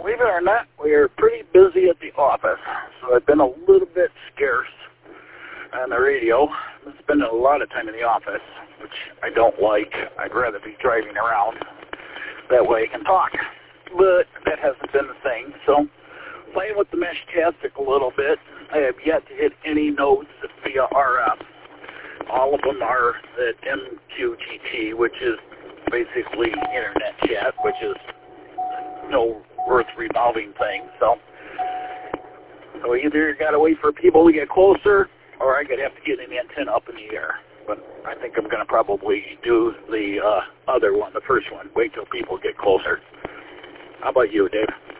believe it or not, we are pretty busy at the office, so I've been a little bit scarce on the radio. I'm spending a lot of time in the office, which I don't like. I'd rather be driving around. That way I can talk. But that hasn't been the thing, so playing with the Meshtastic a little bit. I have yet to hit any notes via RF. All of them are at MQTT, which is basically internet chat, which is no earth revolving thing. So either you got to wait for people to get closer, or I could have to get an antenna up in the air. But I think I'm going to probably do the other one, the first one. Wait till people get closer. How about you, Dave?